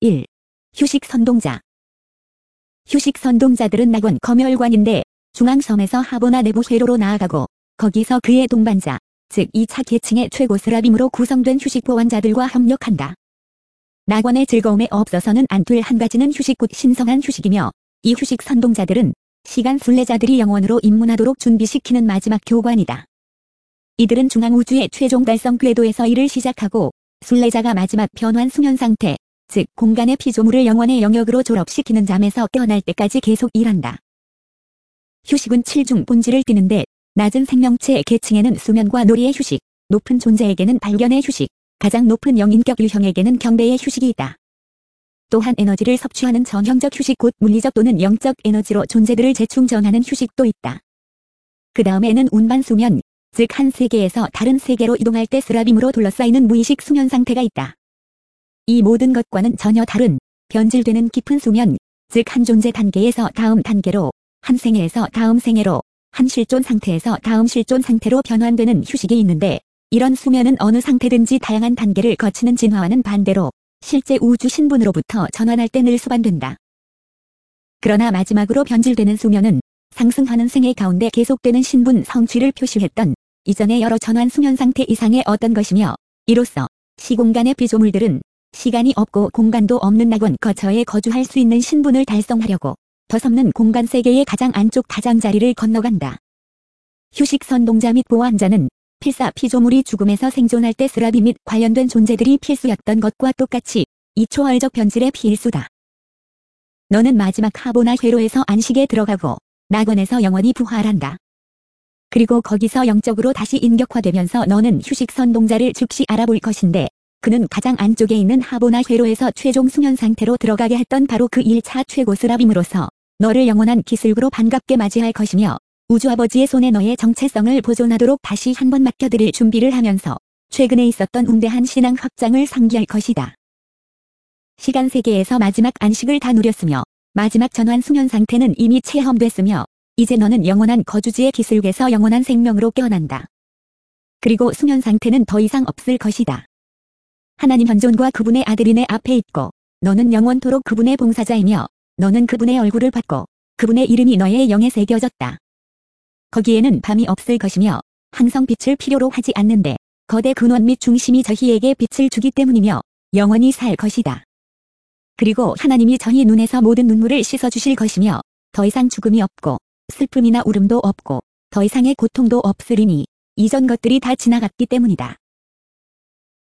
1. 휴식 선동자. 휴식 선동자들은 낙원 검열관인데 중앙섬에서 하보나 내부 회로로 나아가고 거기서 그의 동반자, 즉 2차 계층의 최고 스라빔으로 구성된 휴식 보완자들과 협력한다. 낙원의 즐거움에 없어서는 안 될 한 가지는 휴식 곧 신성한 휴식이며 이 휴식 선동자들은 시간 순례자들이 영원으로 입문하도록 준비시키는 마지막 교관이다. 이들은 중앙우주의 최종 달성 궤도에서 일을 시작하고 순례자가 마지막 변환 수면 상태, 즉 공간의 피조물을 영원의 영역으로 졸업시키는 잠에서 깨어날 때까지 계속 일한다. 휴식은 7중 본질을 띠는데 낮은 생명체 계층에는 수면과 놀이의 휴식, 높은 존재에게는 발견의 휴식, 가장 높은 영인격 유형에게는 경배의 휴식이 있다. 또한 에너지를 섭취하는 전형적 휴식 곧 물리적 또는 영적 에너지로 존재들을 재충전하는 휴식도 있다. 그 다음에는 운반 수면, 즉 한 세계에서 다른 세계로 이동할 때 스라빔으로 둘러싸이는 무의식 수면 상태가 있다. 이 모든 것과는 전혀 다른 변질되는 깊은 수면, 즉 한 존재 단계에서 다음 단계로, 한 생애에서 다음 생애로, 한 실존 상태에서 다음 실존 상태로 변환되는 휴식이 있는데 이런 수면은 어느 상태든지 다양한 단계를 거치는 진화와는 반대로 실제 우주 신분으로부터 전환할 때 늘 수반된다. 그러나 마지막으로 변질되는 수면은 상승하는 생애 가운데 계속되는 신분 성취를 표시했던 이전의 여러 전환 수면 상태 이상의 어떤 것이며 이로써 시공간의 피조물들은 시간이 없고 공간도 없는 낙원 거처에 거주할 수 있는 신분을 달성하려고 더섭는 공간 세계의 가장 안쪽 가장자리를 건너간다. 휴식 선동자 및 보완자는 필사 피조물이 죽음에서 생존할 때 스라비 및 관련된 존재들이 필수였던 것과 똑같이 이 초월적 변질의 필수다. 너는 마지막 하보나 회로에서 안식에 들어가고 낙원에서 영원히 부활한다. 그리고 거기서 영적으로 다시 인격화되면서 너는 휴식 선동자를 즉시 알아볼 것인데 그는 가장 안쪽에 있는 하보나 회로에서 최종 수면 상태로 들어가게 했던 바로 그 1차 최고 스라빔으로서 너를 영원한 기슭으로 반갑게 맞이할 것이며 우주아버지의 손에 너의 정체성을 보존하도록 다시 한번 맡겨드릴 준비를 하면서 최근에 있었던 운대한 신앙 확장을 상기할 것이다. 시간 세계에서 마지막 안식을 다 누렸으며 마지막 전환 수면 상태는 이미 체험됐으며 이제 너는 영원한 거주지의 기슭에서 영원한 생명으로 깨어난다. 그리고 수면 상태는 더 이상 없을 것이다. 하나님 현존과 그분의 아들이 내 앞에 있고 너는 영원토록 그분의 봉사자이며 너는 그분의 얼굴을 받고 그분의 이름이 너의 영에 새겨졌다. 거기에는 밤이 없을 것이며 항상 빛을 필요로 하지 않는데 거대 근원 및 중심이 저희에게 빛을 주기 때문이며 영원히 살 것이다. 그리고 하나님이 저희 눈에서 모든 눈물을 씻어주실 것이며 더 이상 죽음이 없고 슬픔이나 울음도 없고 더 이상의 고통도 없으리니 이전 것들이 다 지나갔기 때문이다.